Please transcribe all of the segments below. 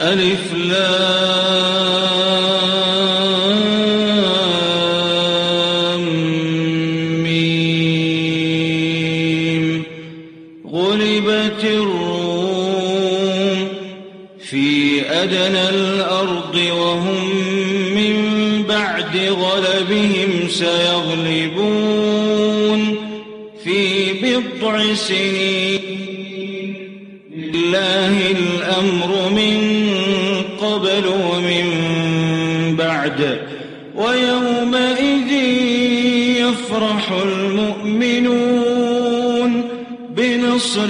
ألف لام ميم. غلبت الروم في أدنى الأرض وهم من بعد غلبهم سيغلبون في بضع سنين. لله الأمر من قبل ومن بعد ويومئذ يفرح المؤمنون بنصر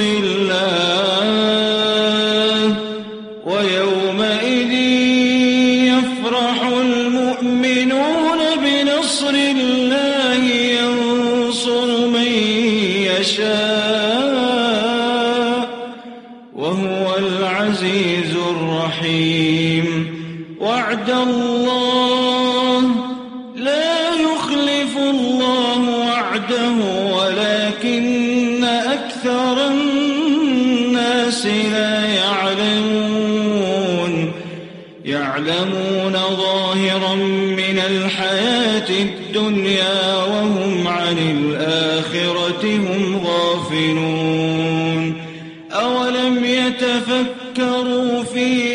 الله. ويومئذ يفرح المؤمنون بنصر الله ينصر من يشاء وهو العزيز الرحيم. وعد الله لا يخلف الله وعده ولكن أكثر الناس لا يعلمون ظاهرا من الحياة الدنيا وهم عن الآخرة هم غافلون. أولم يتفكروا في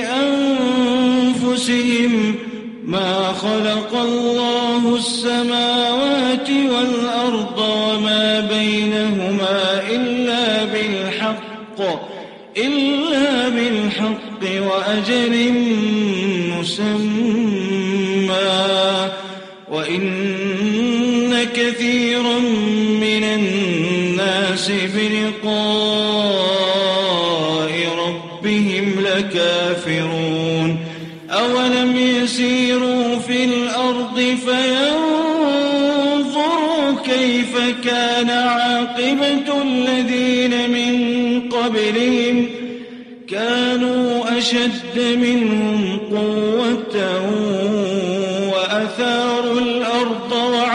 أنفسهم ما خلق الله السماوات والأرض وما بينهما إلا بالحق وأجل مسمى وإن كثيرا من الناس بلقاء ربهم لكافرون. أولم يسيروا في الأرض فينظروا كيف كان عاقبة الذين من قبلهم كانوا أشد منهم قوة وأثاروا الأرض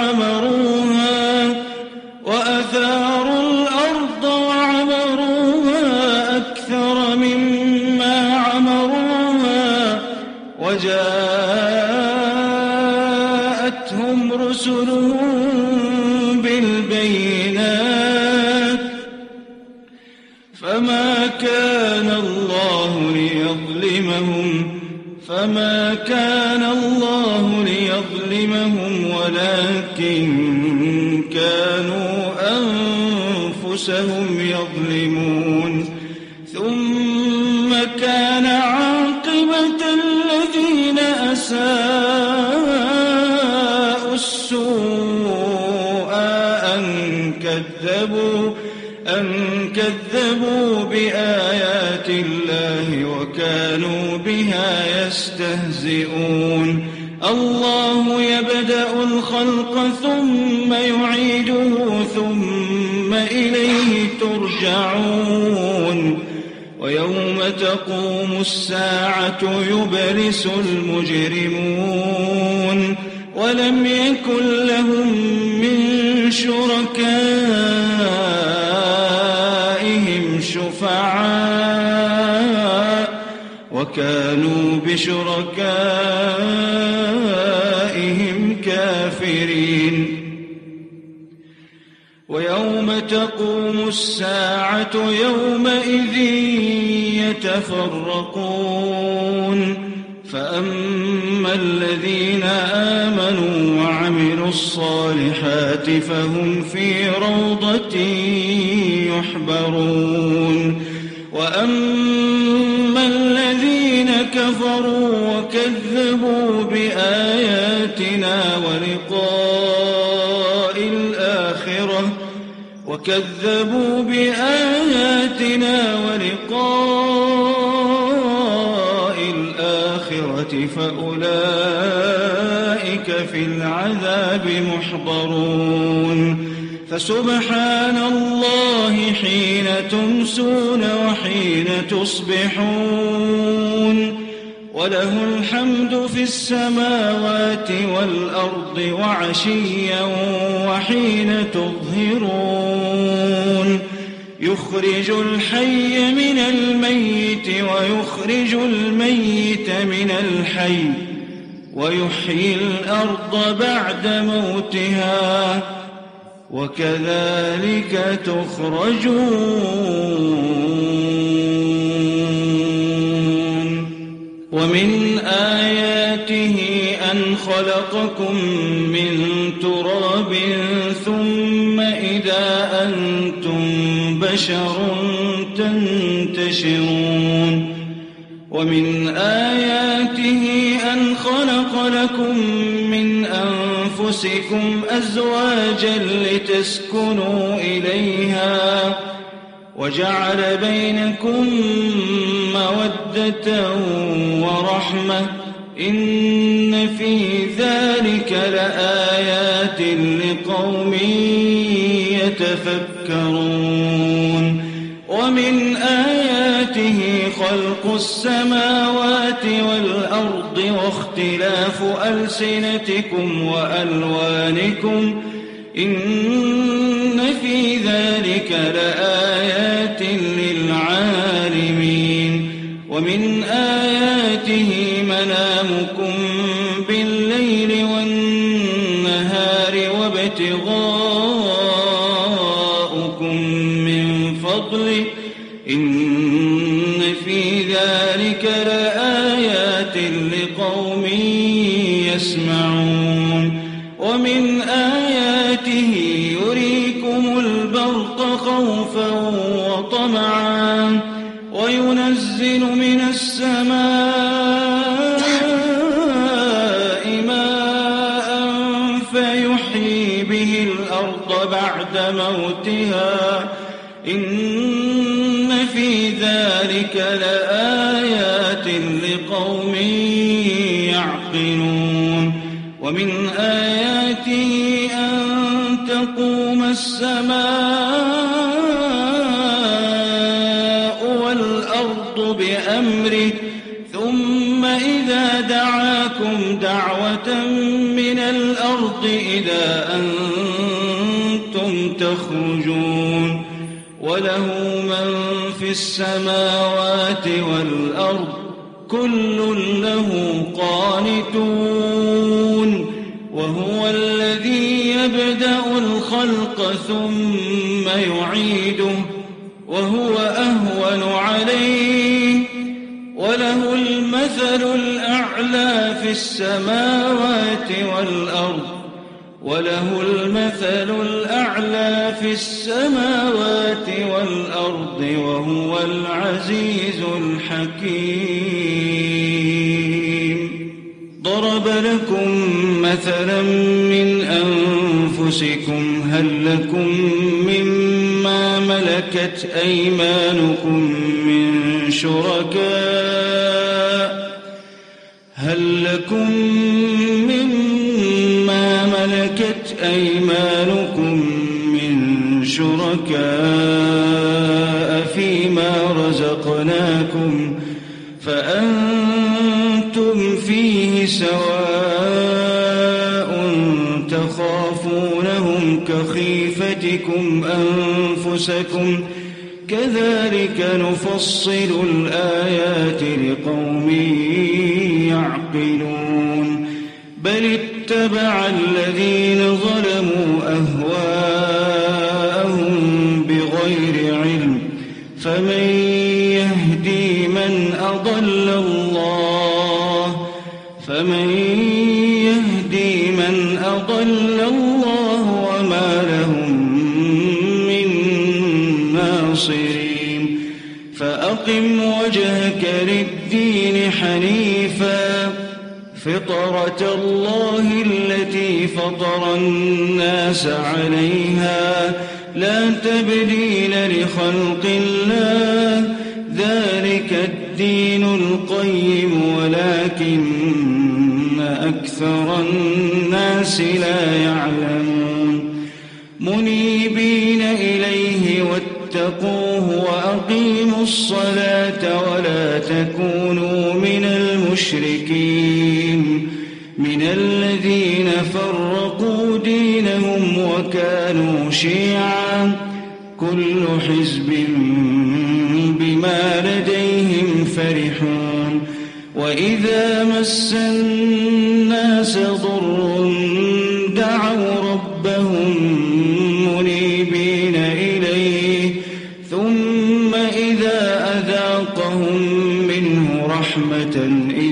وعمروها أكثر مما عمروها وجاءتهم رسلهم بالبينات فما كان الله ليظلمهم ولكن كانوا أنفسهم يظلمون. ثم كان عاقبة الذين أساءوا السوء أن كذبوا بآيات الله وكانوا بها يستهزئون. الله يبدأ الخلق ثم يعيده ثم إليه ترجعون. ويوم تقوم الساعة يبلس المجرمون ولم يكن لهم من شركائهم شفعاء وكانوا بشركائهم كافرين. ويوم تقوم الساعة يومئذ يتفرقون فأما الذين آمنوا وعملوا الصالحات فهم في روضة يحبرون. وأما الذين كفروا وكذبوا بآياتنا ولقاء الآخرة فأولئك في العذاب محضرون. فسبحان الله حين تمسون وحين تصبحون وله الحمد في السماوات والأرض وعشيا وحين تظهرون. يخرج الحي من الميت ويخرج الميت من الحي ويحيي الأرض بعد موتها وكذلك تخرجون ومن آياته أن خلقكم من تراب ثم إذا أنتم بشر تنتشرون ومن آياته أن خلق لكم من أنفسكم أزواجا لتسكنوا إليها وجعل بينكم مودة ورحمة إن في ذلك لآيات لقوم يتفكرون ومن آياته خلق السماوات والأرض واختلاف ألسنتكم وألوانكم إن في ذلك لآيات للعالمين ومن آياته منامكم بالليل والنهار وابتغاؤكم من فضله إن في ذلك لآيات لقوم يسمعون ومن آياته يريكم البرق خوفا وطمعا وينزل من السماء ماء فيحيي به الأرض بعد موتها إن في ذلك لآيات لقوم يعقلون ومن آياته أن تقوم السماء والأرض بأمره ثم إذا دعاكم دعوة من الأرض إذا أنتم تخرجون وله من في السماوات والأرض كل له قانتون وهو الذي يبدأ الخلق ثم يعيده وهو أهون عليه وله المثل الأعلى في السماوات والأرض وله المثل الأعلى في السماوات والأرض وهو العزيز الحكيم ضرب لكم مثلا من أنفسكم هل لكم مما ملكت أيمانكم من شركاء هل لكم مما ملكت أيمانكم من شركاء فيما رزقناكم فأنتم فيه سواء تخافونهم كخيفتكم أنفسكم كذلك نفصل الآيات لقوم يعقلون بل اتبع الذين ظلموا أهواءهم بغير علم فمن يهدي من أضل الله وما لهم من ناصرين فأقم وجهك للدين حنيفا فطرة الله التي فطر الناس عليها لا تبديل لخلق الله ذلك الدين القيم ولكن أكثر الناس لا يعلمون منيبين إليه واتقوه وأقيموا الصلاة ولا تكونوا من المشركين من الذين فرقوا دينهم وكانوا شيعا كل حزب وإذا مس الناس ضر دعوا ربهم منيبين إليه ثم إذا أذاقهم منه رحمة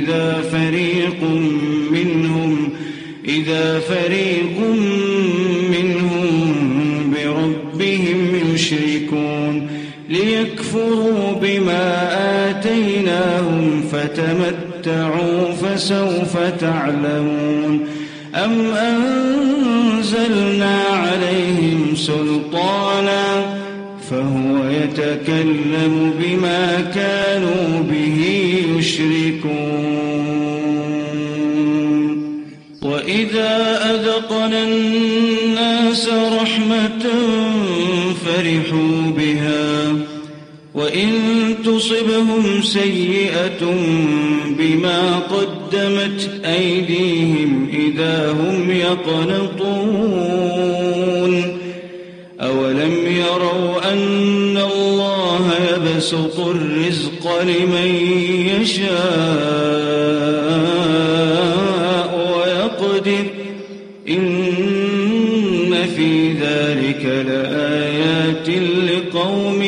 إذا فريق منهم بربهم يشركون ليكفروا بما آتيناهم فتمتعوا فسوف تعلمون أم أنزلنا عليهم سلطانا فهو يتكلم بما كانوا به يشركون وإذا أذقنا الناس رحمة فرحوا بها وإن تصبهم سيئة بما قدمت أيديهم إذا هم يقنطون أولم يروا أن الله يبسط الرزق لمن يشاء ويقدر إن في ذلك لآيات لقوم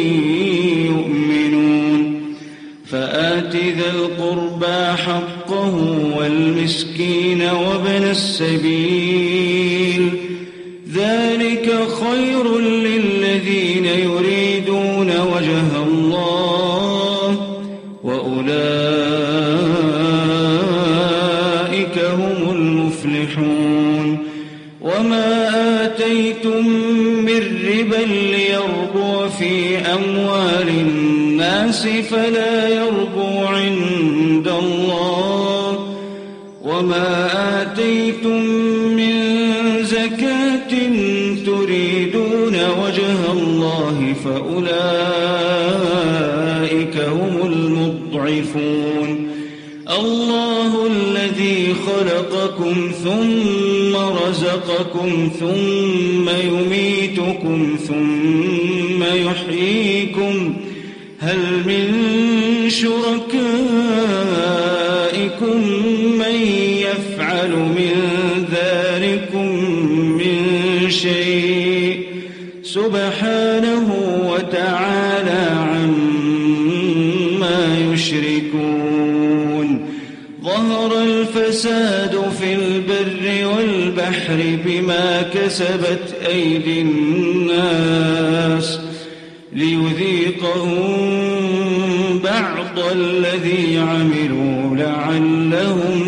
يؤمنون فآت ذا القربى حقه والمسكين وابن السبيل ذلك خير للذين يريدون وجه الله وأولئك هم المفلحون وما آتيتم من ربا ليربو في أموال الناس فلا يربو عند الله وما آتيتم من زكاة تريدون وجه الله فأولئك هم المضعفون الله الذي خلقكم ثم رزقكم ثم يميتكم ثم يحييكم هل من شركائكم من يفعل من ذلكم من شيء سبحانه وتعالى عما يشركون ظهر الفساد في البر والبحر بما كسبت أيدي الناس ليذيقهم بعض الذي عملوا لعلهم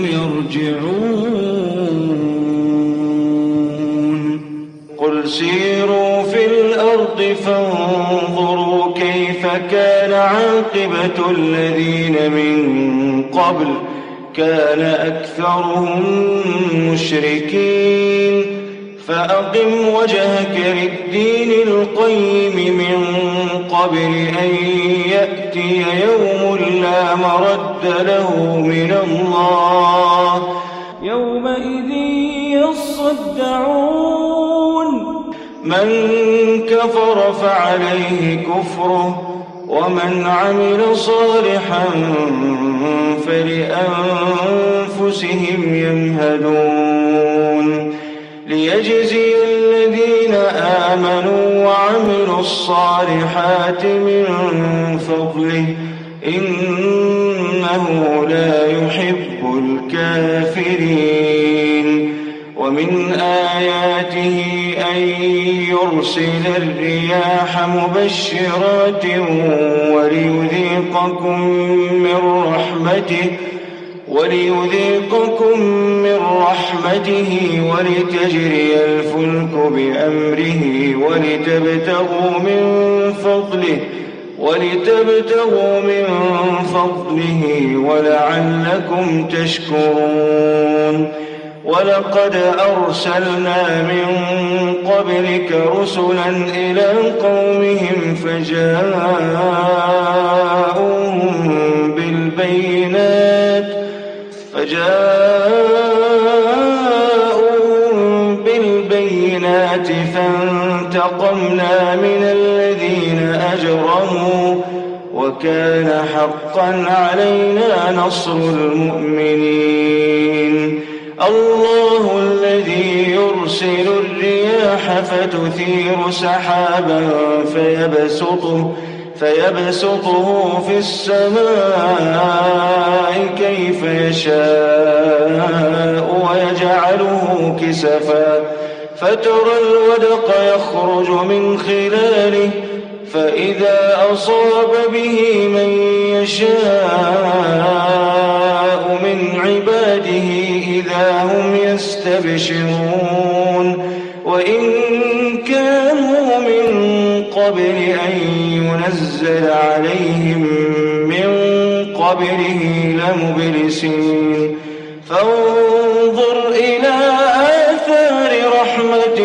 يرجعون قل سيروا في الأرض فانظروا كيف كان عاقبة الذين من قبل كان أكثرهم مشركين فأقم وجهك للدين القيم من قبل أن يأتي يوم لا مرد له من الله يومئذ يصدعون من كفر فعليه كفره ومن عمل صالحا فلأنفسهم يمهدون ليجزي الذين آمنوا وعملوا الصالحات من فضله إنه لا يحب الكافرين ومن آياته أن يرسل الرياح مبشرات وليذيقكم من رحمته ولتجري الفلك بأمره ولتبتغوا من فضله ولعلكم تشكرون ولقد أرسلنا من قبلك رسلا إلى قومهم فجاءوهم بالبينات فانتقمنا من الذين أجرموا وكان حقا علينا نصر المؤمنين. الله الذي يرسل الرياح فتثير سحابا فيبسطه في السماء كيف يشاء ويجعله كسفا فترى الودق يخرج من خلاله فإذا أصاب به من يشاء من عباده إذا هم يستبشرون. وإن كانوا من قبل أن ينزل عليهم من قبله لمبلسين. فانظر إلى آثار رحمة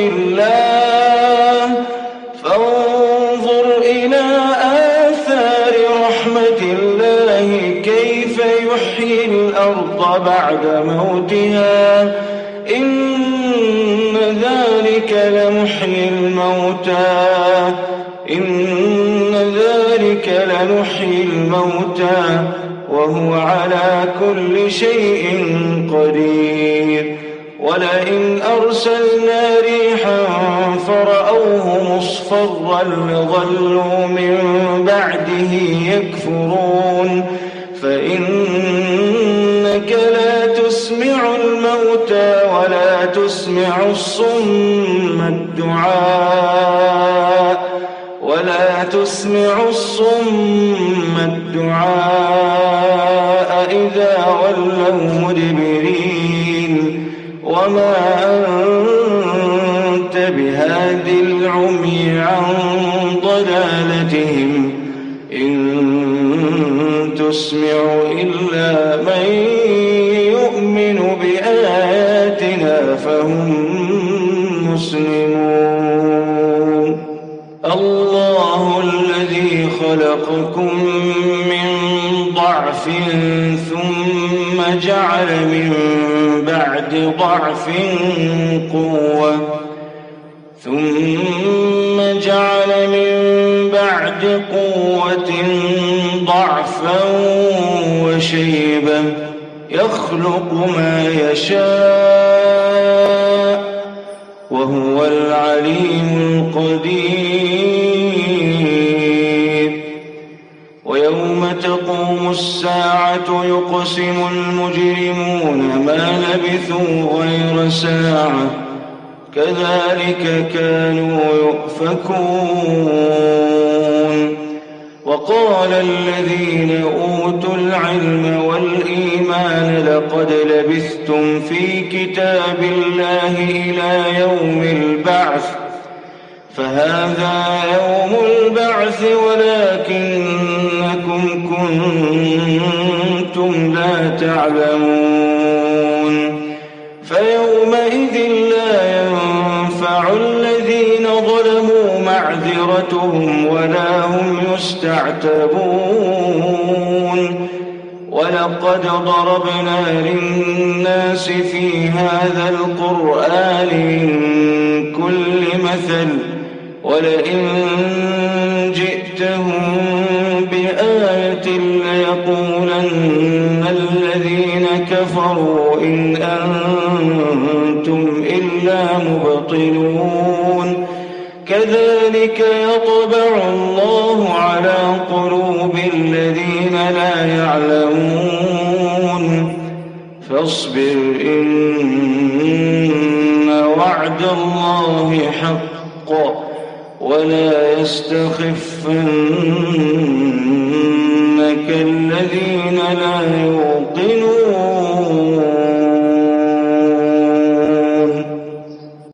الله كيف يحيي الأرض بعد موتها إن ذلك لمحيي الموتى وهو على كل شيء قدير. ولئن أرسلنا ريحا فرأوه مصفرا لظلوا من بعده يكفرون. فإنك لا تسمع الموتى ولا تسمع الصم الدعاء إذا ولوا مدبرين. وما أنت بهاد العمي عن ضلالتهم إن تسمع إلا من يؤمن بآياتنا فهم مسلمون. الله الذي خلقكم من ضعف ثم جعل من بعد ضعف قوة ضعفا وشيبة يخلق ما يشاء وهو العليم القدير. ويوم تقوم الساعة يقسم المجرمون ما لبثوا غير ساعة كذلك كانوا يؤفكون. وقال الذين أوتوا العلم والإيمان لقد لبثتم في كتاب الله إلى يوم البعث فهذا يوم البعث ولكنكم كنتم لا تعلمون. فيومئذ لا ينفع الذين ظلموا معذرتهم ولا هم يستعتبون. ولقد ضربنا للناس في هذا القرآن من كل مثل ولئن جئتهم بآية ليقولن الذين كفروا إن أنتم إلا مبطلون. كذلك يطبع الله على قلوب الذين لا يعلمون. فاصبر إن وعد الله حق ولا يستخفنك الذين لا يؤمنون.